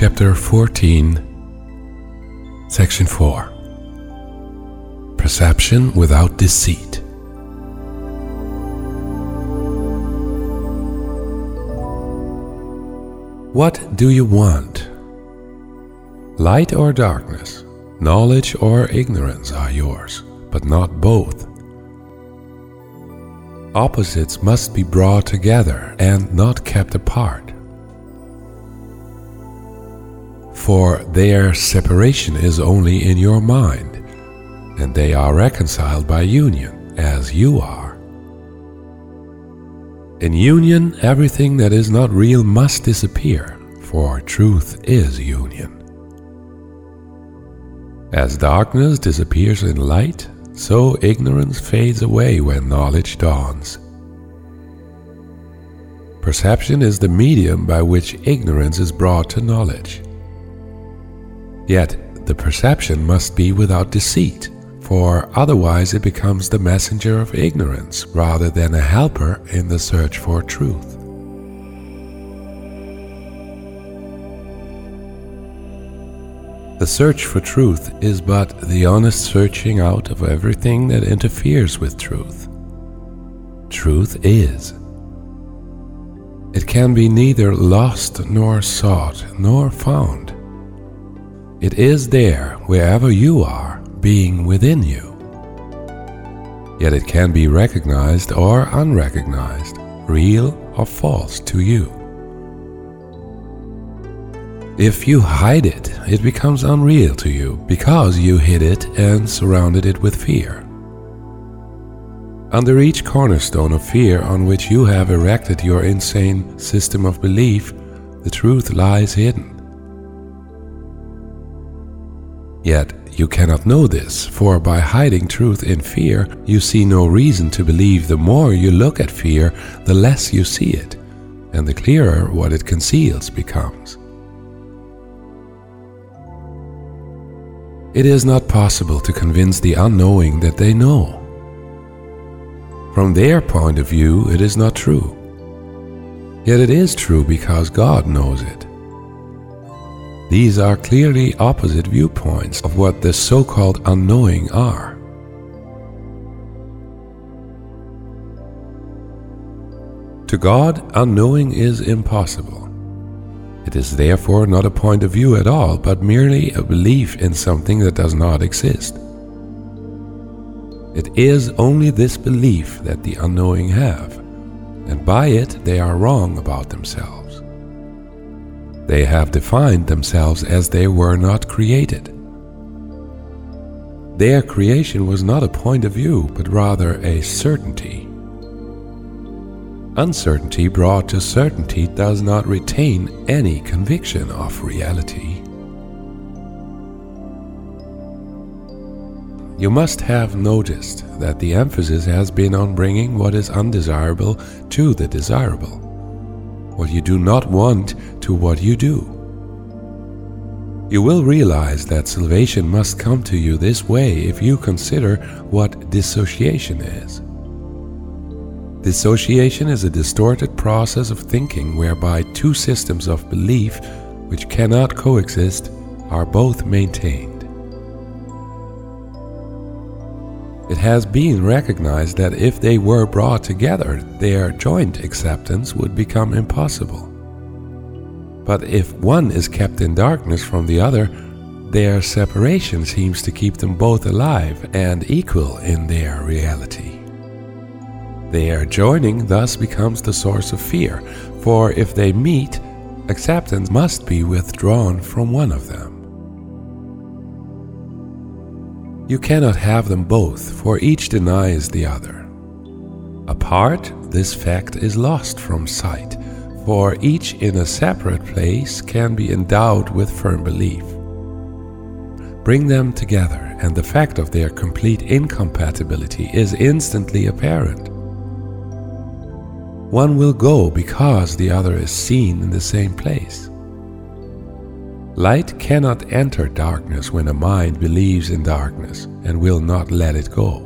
chapter 14, section 4. Perception without deceit. What do you want? Light or darkness, knowledge or ignorance are yours, but not both. Opposites must be brought together and not kept apart. For their separation is only in your mind, and they are reconciled by union, as you are. In union, everything that is not real must disappear, for truth is union. As darkness disappears in light, so ignorance fades away when knowledge dawns. Perception is the medium by which ignorance is brought to knowledge. Yet the perception must be without deceit, for otherwise it becomes the messenger of ignorance rather than a helper in the search for truth. The search for truth is but the honest searching out of everything that interferes with truth. Truth is. It can be neither lost nor sought nor found. It is there wherever you are, being within you. Yet it can be recognized or unrecognized, real or false to you. If you hide it, it becomes unreal to you because you hid it and surrounded it with fear. Under each cornerstone of fear on which you have erected your insane system of belief, the truth lies hidden. Yet you cannot know this, for by hiding truth in fear, you see no reason to believe. The more you look at fear, the less you see it, and the clearer what it conceals becomes. It is not possible to convince the unknowing that they know. From their point of view, it is not true. Yet it is true because God knows it. These are clearly opposite viewpoints of what the so-called unknowing are. To God, unknowing is impossible. It is therefore not a point of view at all, but merely a belief in something that does not exist. It is only this belief that the unknowing have, and by it they are wrong about themselves. They have defined themselves as they were not created. Their creation was not a point of view, but rather a certainty. Uncertainty brought to certainty does not retain any conviction of reality. You must have noticed that the emphasis has been on bringing what is undesirable to the desirable, what you do not want to what you do. You will realize that salvation must come to you this way if you consider what dissociation is. Dissociation is a distorted process of thinking whereby two systems of belief, which cannot coexist, are both maintained. It has been recognized that if they were brought together, their joint acceptance would become impossible. But if one is kept in darkness from the other, their separation seems to keep them both alive and equal in their reality. Their joining thus becomes the source of fear, for if they meet, acceptance must be withdrawn from one of them. You cannot have them both, for each denies the other. Apart, this fact is lost from sight, for each in a separate place can be endowed with firm belief. Bring them together, and the fact of their complete incompatibility is instantly apparent. One will go because the other is seen in the same place. Light cannot enter darkness when a mind believes in darkness and will not let it go.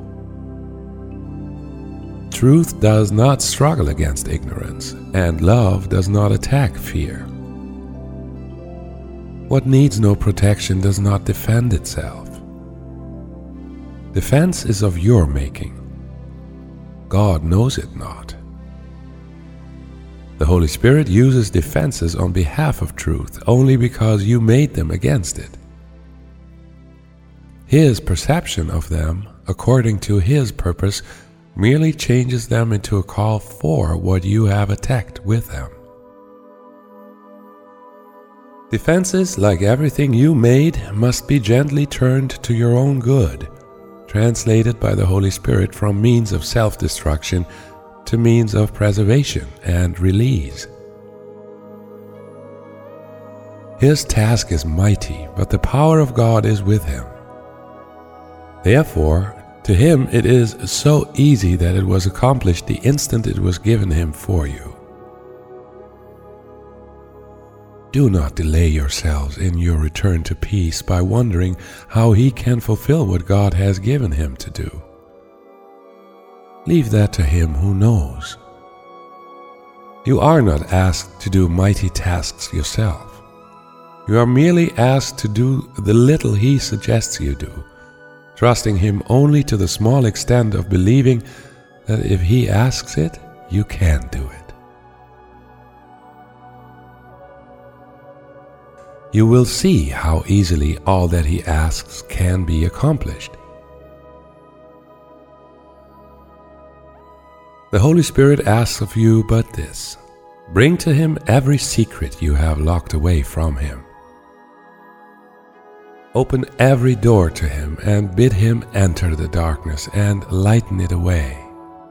Truth does not struggle against ignorance, and love does not attack fear. What needs no protection does not defend itself. Defense is of your making. God knows it not. The Holy Spirit uses defenses on behalf of truth only because you made them against it. His perception of them, according to His purpose, merely changes them into a call for what you have attacked with them. Defenses, like everything you made, must be gently turned to your own good, translated by the Holy Spirit from means of self-destruction to means of preservation and release. His task is mighty, but the power of God is with Him. Therefore, to Him it is so easy that it was accomplished the instant it was given Him for you. Do not delay yourselves in your return to peace by wondering how He can fulfill what God has given Him to do. Leave that to Him who knows. You are not asked to do mighty tasks yourself. You are merely asked to do the little He suggests you do, trusting Him only to the small extent of believing that if He asks it, you can do it. You will see how easily all that He asks can be accomplished. The Holy Spirit asks of you but this: bring to Him every secret you have locked away from Him. Open every door to Him and bid Him enter the darkness and lighten it away.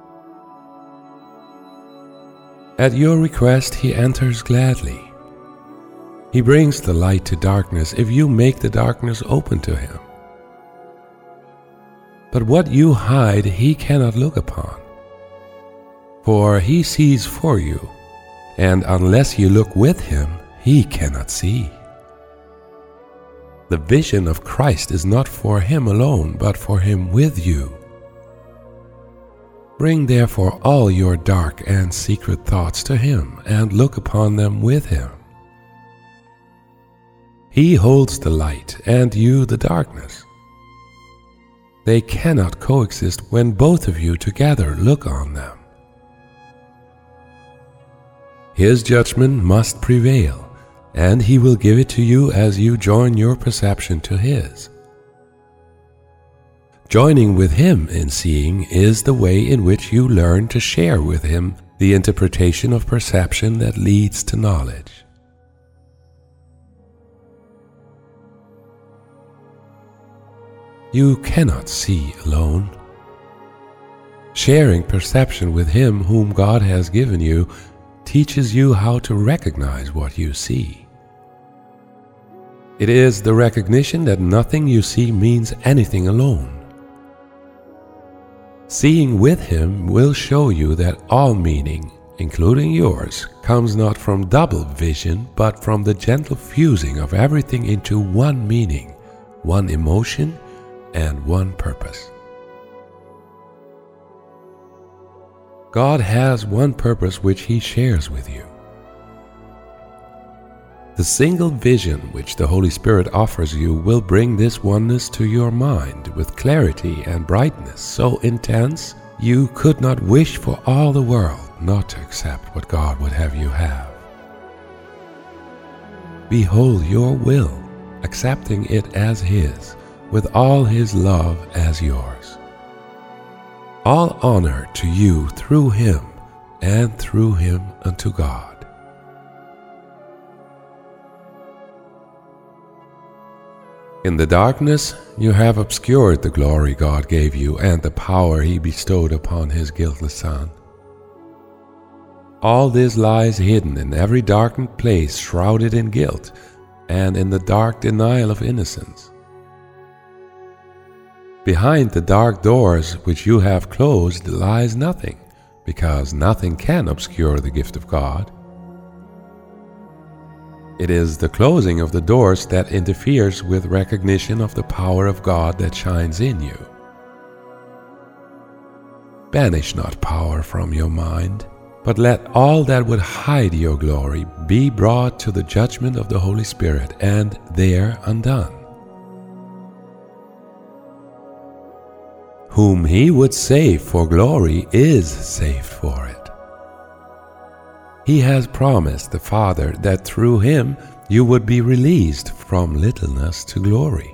At your request He enters gladly. He brings the light to darkness if you make the darkness open to Him. But what you hide He cannot look upon, for He sees for you, and unless you look with Him, He cannot see. The vision of Christ is not for Him alone, but for Him with you. Bring therefore all your dark and secret thoughts to Him, and look upon them with Him. He holds the light, and you the darkness. They cannot coexist when both of you together look on them. His judgment must prevail, and He will give it to you as you join your perception to His. Joining with Him in seeing is the way in which you learn to share with Him the interpretation of perception that leads to knowledge. You cannot see alone. Sharing perception with Him whom God has given you teaches you how to recognize what you see. It is the recognition that nothing you see means anything alone. Seeing with Him will show you that all meaning, including yours, comes not from double vision, but from the gentle fusing of everything into one meaning, one emotion, and one purpose. God has one purpose which He shares with you. The single vision which the Holy Spirit offers you will bring this oneness to your mind with clarity and brightness so intense you could not wish for all the world not to accept what God would have you have. Behold your will, accepting it as His, with all His love as yours. All honor to you through Him, and through Him unto God. In the darkness, you have obscured the glory God gave you and the power He bestowed upon His guiltless Son. All this lies hidden in every darkened place, shrouded in guilt, and in the dark denial of innocence. Behind the dark doors which you have closed lies nothing, because nothing can obscure the gift of God. It is the closing of the doors that interferes with recognition of the power of God that shines in you. Banish not power from your mind, But let all that would hide your glory be brought to the judgment of the Holy Spirit, and there undone. Whom he would save for glory is saved for it. He has promised the Father that through him you would be released from littleness to glory.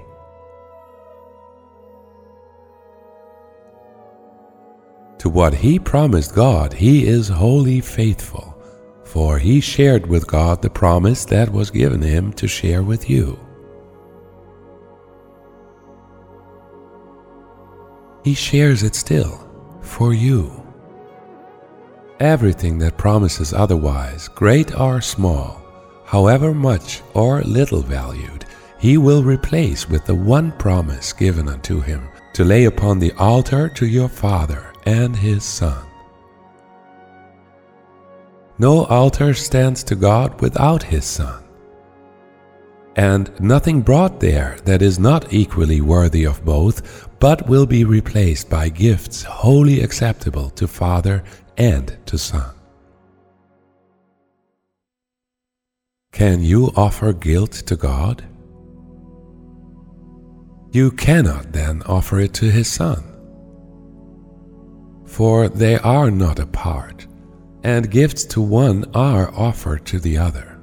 To what he promised God, he is wholly faithful, for he shared with God the promise that was given him to share with you. He shares it still, for you. Everything that promises otherwise, great or small, however much or little valued, he will replace with the one promise given unto him, to lay upon the altar to your Father and his Son. No altar stands to God without his Son, and nothing brought there that is not equally worthy of both, but will be replaced by gifts wholly acceptable to Father and to Son. Can you offer guilt to God? You cannot then offer it to his Son, for they are not apart, and gifts to one are offered to the other.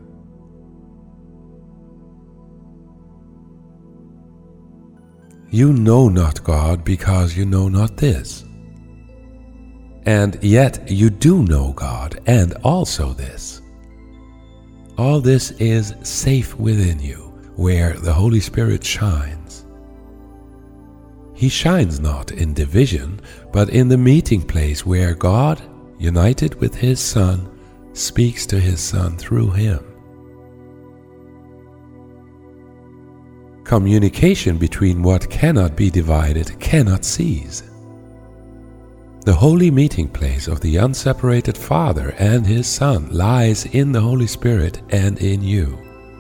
You know not God because you know not this. And yet you do know God and also this. All this is safe within you, where the Holy Spirit shines. He shines not in division, but in the meeting place where God, united with his Son, speaks to his Son through him. Communication between what cannot be divided cannot cease. The holy meeting place of the unseparated Father and his Son lies in the Holy Spirit and in you.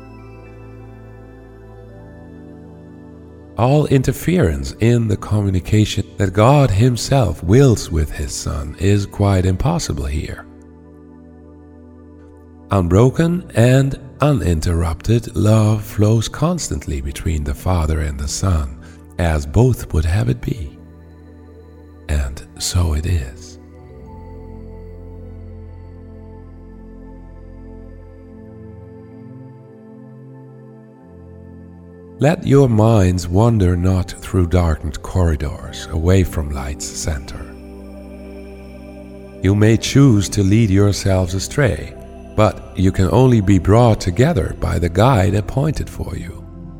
All interference in the communication that God himself wills with his Son is quite impossible here. Unbroken and uninterrupted love flows constantly between the Father and the Son, as both would have it be. And so it is. Let your minds wander not through darkened corridors away from light's center. You may choose to lead yourselves astray, but you can only be brought together by the guide appointed for you.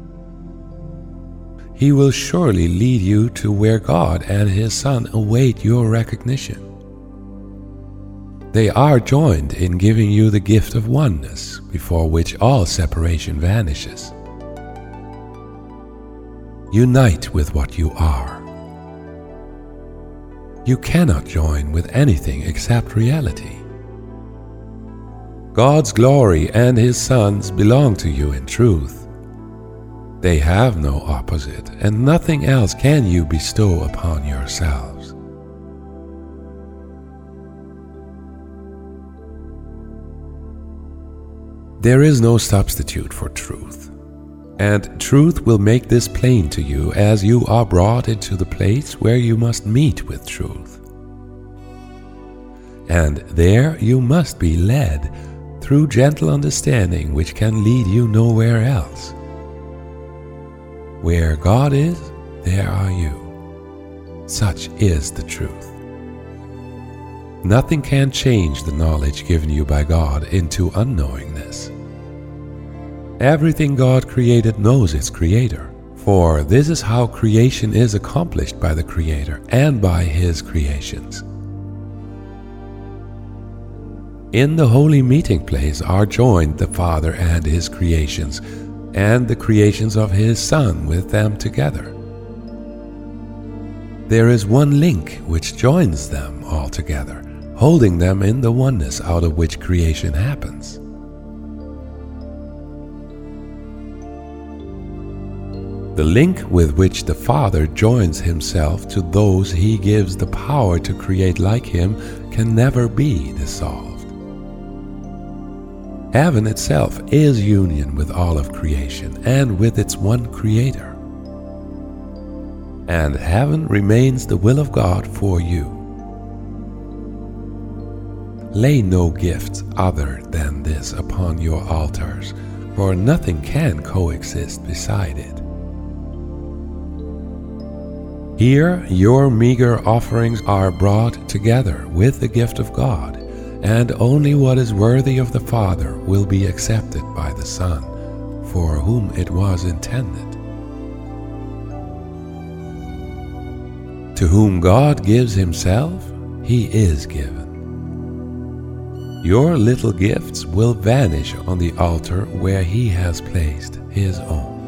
He will surely lead you to where God and his Son await your recognition. They are joined in giving you the gift of oneness, before which all separation vanishes. Unite with what you are. You cannot join with anything except reality. God's glory and his Son's belong to you in truth. They have no opposite, and nothing else can you bestow upon yourselves. There is no substitute for truth, and truth will make this plain to you as you are brought into the place where you must meet with truth. And there you must be led through gentle understanding which can lead you nowhere else. Where God is, there are you. Such is the truth. Nothing can change the knowledge given you by God into unknowingness. Everything God created knows its Creator, for this is how creation is accomplished by the Creator and by his creations. In the holy meeting place are joined the Father and his creations, and the creations of his Son with them together. There is one link which joins them all together, holding them in the oneness out of which creation happens. The link with which the Father joins himself to those he gives the power to create like him can never be dissolved. Heaven itself is union with all of creation and with its one Creator. And heaven remains the will of God for you. Lay no gifts other than this upon your altars, for nothing can coexist beside it. Here your meager offerings are brought together with the gift of God, and only what is worthy of the Father will be accepted by the Son, for whom it was intended. To whom God gives Himself, He is given. Your little gifts will vanish on the altar where He has placed His own.